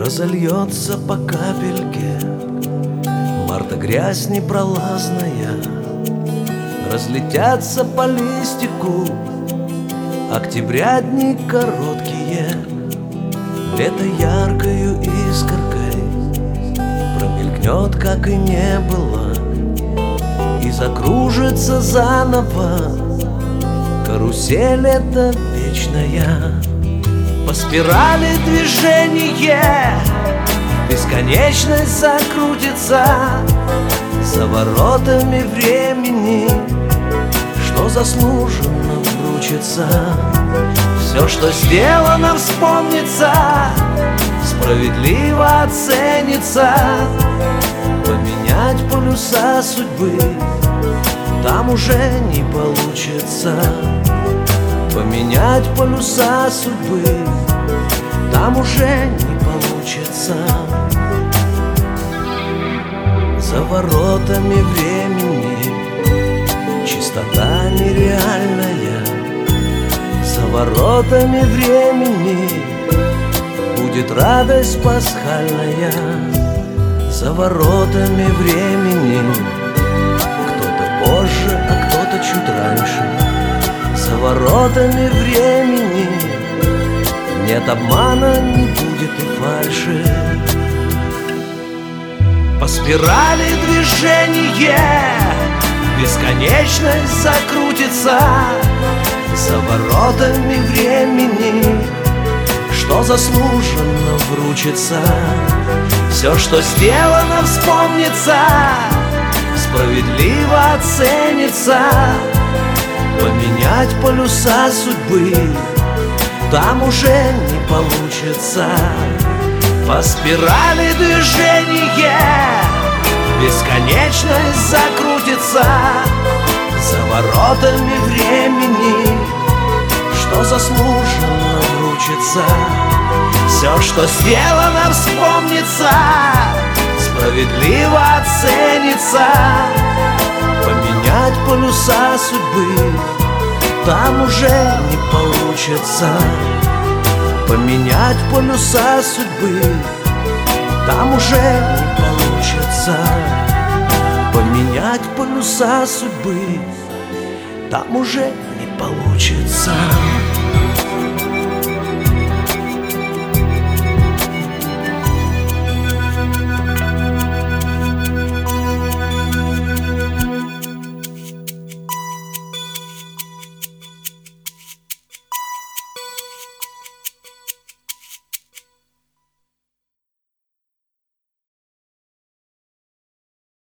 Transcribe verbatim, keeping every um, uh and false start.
разольется по капельке. Марта грязь непролазная, разлетятся по листику октября дни короткие. Лето яркою искоркой промелькнет, как и не было, и закружится заново карусель эта вечная. По спирали движение бесконечность закрутится за воротами времени, что заслуженно вручится. Все, что сделано, вспомнится, справедливо оценится. Поменять полюса судьбы там уже не получится. Поменять полюса судьбы там уже не получится. За воротами времени чистота нереальная. За воротами времени будет радость пасхальная. За воротами времени кто-то позже, а кто-то чуть раньше. За воротами времени нет обмана, не будет и фальши. По спирали движение бесконечность закрутится за воротами времени, что заслуженно вручится. Все, что сделано, вспомнится, справедливо оценится. Поменять полюса судьбы там уже не получится. По спирали движения бесконечность закрутится за воротами времени, что заслуженно вручится. Все, что сделано, вспомнится, справедливо оценится. Поменять полюса судьбы там уже не получится. Поменять полюса судьбы там уже не получится. Поменять полюса судьбы там уже не получится.